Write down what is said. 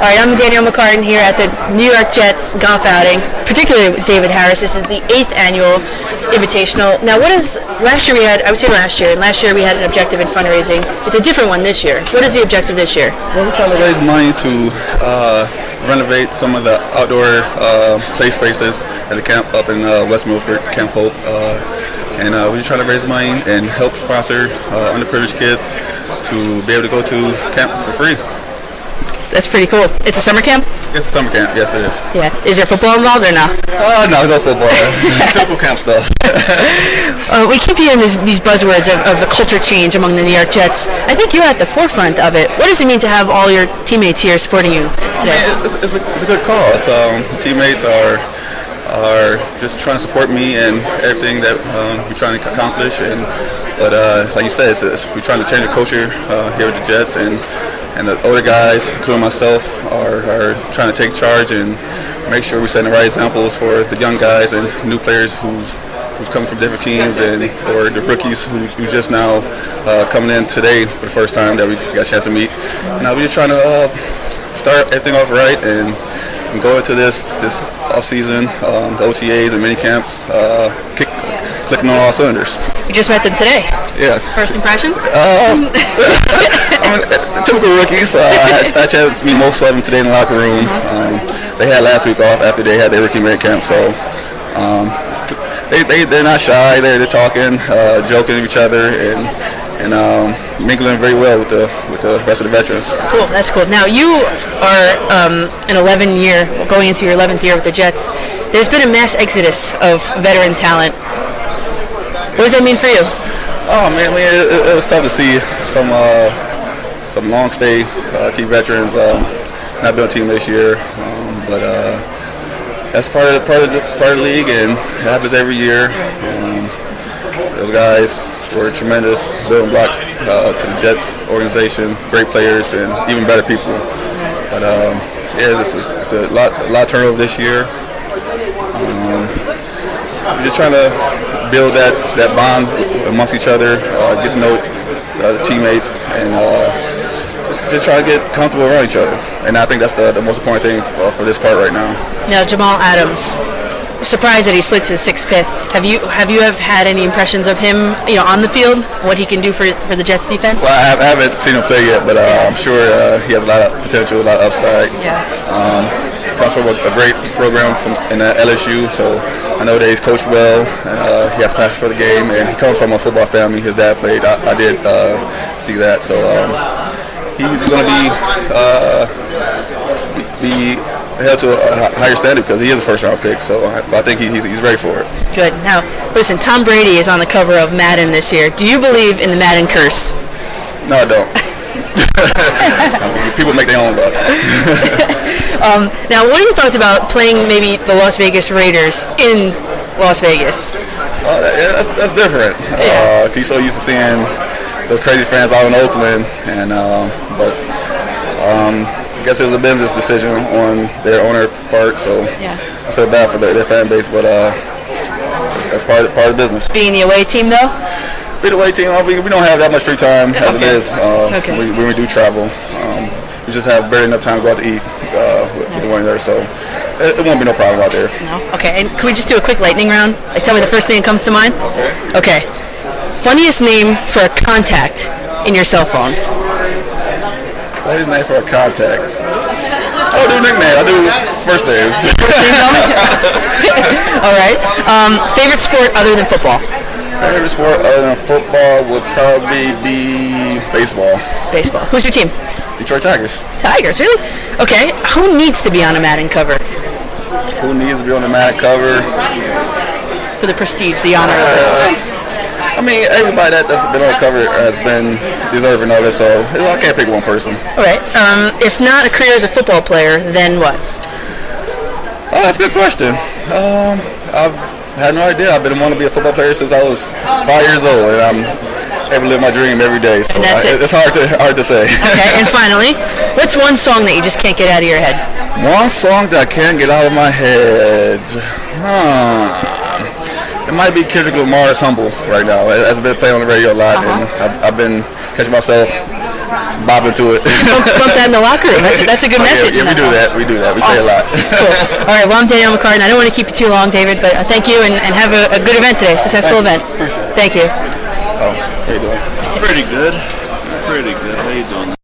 All right, I'm Danielle McCartan here at the New York Jets golf outing, particularly with David Harris. This is the 8th annual Invitational. Now, last year I was here last year, and last year we had an objective in fundraising. It's a different one this year. What is the objective this year? Well, we're trying to raise money to renovate some of the outdoor play spaces at the camp up in West Milford, Camp Hope. And we're trying to raise money and help sponsor underprivileged kids to be able to go to camp for free. That's pretty cool. It's a summer camp? It's a summer camp, yes it is. Yeah. Is there football involved or no? No, no football. Typical camp stuff. We keep hearing these buzzwords of the culture change among the New York Jets. I think you're at the forefront of it. What does it mean to have all your teammates here supporting you today? It's a good cause. Teammates are just trying to support me and everything that we're trying to accomplish. But like you said, we're trying to change the culture here at the Jets, and the older guys, including myself, are trying to take charge and make sure we're setting the right examples for the young guys and new players who's coming from different teams, or the rookies who just now coming in today for the first time that we got a chance to meet. And we're just trying to start everything off right and go into this off season, the OTAs and mini camps, clicking on all cylinders. You just met them today. Yeah. First impressions? Typical rookies. I had a chance to meet most of them today in the locker room. They had last week off after they had their rookie mini camp, so they're not shy. They're talking, joking with each other, and mingling very well with the rest of the veterans. Cool, that's cool. Now you are going into your 11th year with the Jets. There's been a mass exodus of veteran talent. What does that mean for you? Oh man, it was tough to see some long stay key veterans not be on the team this year, but that's part of the league, and it happens every year. Those guys were tremendous building blocks to the Jets organization, great players and even better people. But it's a lot of turnover this year. We're just trying to build that bond amongst each other, get to know the teammates, and just try to get comfortable around each other. And I think that's the most important thing for this part right now. Now, Jamal Adams, surprised that he slid to the 6th pick. Have you had any impressions of him, on the field, what he can do for the Jets defense? Well, I haven't seen him play yet, but I'm sure he has a lot of potential, a lot of upside. Yeah. Comes from a great program in LSU, so I know that he's coached well, and he has passion for the game, and he comes from a football family. His dad played. I did see that, so he's going to be held to a higher standard because he is a first-round pick, so I think he's ready for it. Good. Now, listen, Tom Brady is on the cover of Madden this year. Do you believe in the Madden curse? No, I don't. People make their own luck. Now, what are your thoughts about playing maybe the Las Vegas Raiders in Las Vegas? That's different. Yeah. You're so used to seeing those crazy fans out in Oakland, but I guess it was a business decision on their owner part, so yeah. I feel bad for their fan base, but that's part of the business. Being the away team, though? Being the away team, we don't have that much free time as it is when we do travel. We just have barely enough time to go out to eat with the one there, so it won't be no problem out there. No? Okay, and can we just do a quick lightning round? Tell me the first thing that comes to mind? Okay. Funniest name for a contact in your cell phone? Funniest name for a contact? I don't do nickname, I do first names. All right. Favorite sport other than football? Favorite sport other than football would probably be baseball. Baseball. Who's your team? Detroit Tigers. Tigers, really? Okay. Who needs to be on a Madden cover? Who needs to be on the Madden cover? For the prestige, the honor of it. I mean, everybody that's been on the cover has been deserving of it, so I can't pick one person. All right. If not a career as a football player, then what? Oh, that's a good question. I've had no idea. I've been wanting to be a football player since I was 5 years old, and I'm able to live my dream every day. So it's hard to say. Okay, and finally, what's one song that you just can't get out of your head? One song that I can't get out of my head. It might be Kendrick Lamar's "Humble" right now. It's been playing on the radio a lot, and I've been catching myself bob into it. Bump that in the locker room. That's a good message. Yeah, we do that. We play a lot. Cool. All right, well, I'm Danielle McCartan. I don't want to keep you too long, David, but thank you, and have a good event today, successful event. Appreciate it. Thank you. How you doing? Pretty good. Pretty good. How you doing?